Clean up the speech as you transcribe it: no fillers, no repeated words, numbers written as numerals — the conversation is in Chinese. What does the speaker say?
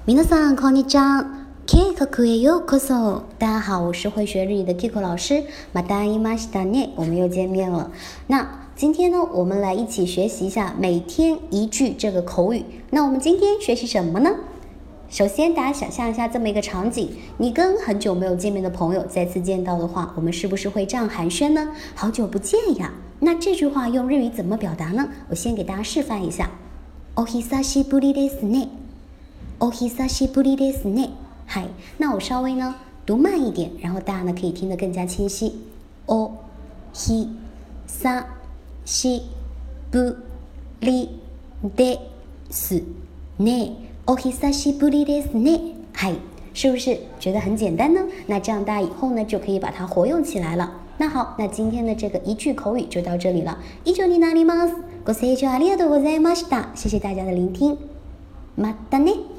皆さんこんにちは。計画へようこそ。大家好，我是会学日语的 Kiko 老师。また会いましたね。我们又见面了。那今天呢，我们来一起学习一下每天一句这个口语。那我们今天学习什么呢？首先，大家想象一下这么一个场景，你跟很久没有见面的朋友再次见到的话，我们是不是会这样寒暄呢？好久不见呀。那这句话用日语怎么表达呢？我先给大家示范一下。お久しぶりですね。お久しぶりですね。嗨，那我稍微呢读慢一点，然后大家呢可以听得更加清晰。おひさしぶりですね。お久しぶりですね。嗨，是不是觉得很简单呢？那这样大家以后呢就可以把它活用起来了。那好，那今天的这个一句口语就到这里了。以上になります。ご清聴ありがとうございました。谢谢大家的聆听。またね。